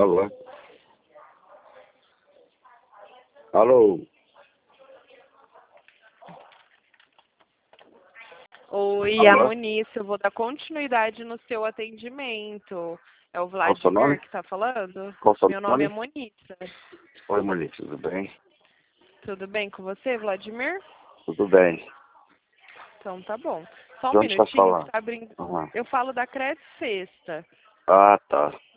Alô? Alô? Oi, Alô? Muniz, eu vou dar continuidade no seu atendimento. É o Qual o seu nome? Vladimir que está falando? Qual o seu Meu nome é Monissa. Oi, Monique, tudo bem? Tudo bem com você, Vladimir? Tudo bem. Então tá bom. Só De um onde está minutinho, falando? tá abrindo. Uhum. Eu falo da Crédito Sexta. Ah, tá.